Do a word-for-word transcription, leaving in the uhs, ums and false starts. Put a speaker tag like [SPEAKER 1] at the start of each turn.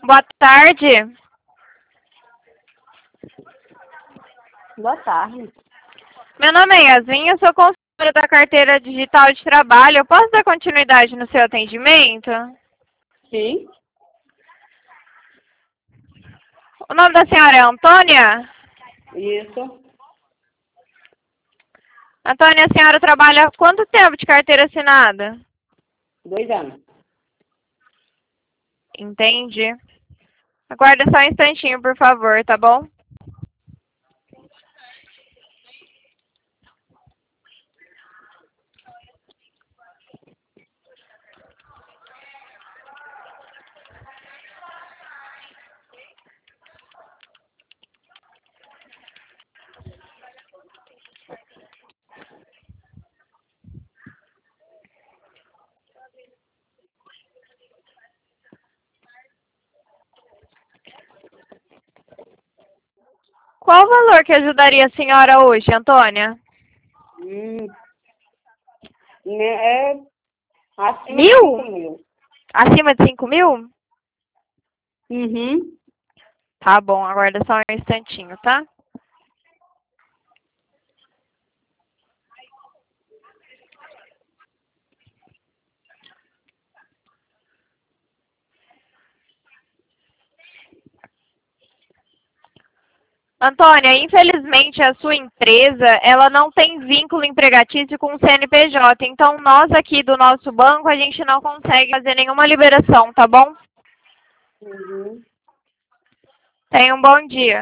[SPEAKER 1] Boa tarde.
[SPEAKER 2] Boa tarde.
[SPEAKER 1] Meu nome é Yasmin, eu sou consultora da carteira digital de trabalho. Eu posso dar continuidade no seu atendimento?
[SPEAKER 2] Sim.
[SPEAKER 1] O nome da senhora é Antônia?
[SPEAKER 2] Isso.
[SPEAKER 1] Antônia, a senhora trabalha há quanto tempo de carteira assinada?
[SPEAKER 2] Dois anos.
[SPEAKER 1] Entendi. Aguarda só um instantinho, por favor, tá bom? Qual o valor que ajudaria a senhora hoje, Antônia?
[SPEAKER 2] Hum. É acima
[SPEAKER 1] Mil?
[SPEAKER 2] de cinco mil.
[SPEAKER 1] Acima de cinco mil?
[SPEAKER 2] Uhum.
[SPEAKER 1] Tá bom, aguarda só um instantinho, tá? Antônia, infelizmente a sua empresa, ela não tem vínculo empregatício com o C N P J. Então, nós aqui do nosso banco, a gente não consegue fazer nenhuma liberação, tá bom?
[SPEAKER 2] Uhum.
[SPEAKER 1] Tenha um bom dia.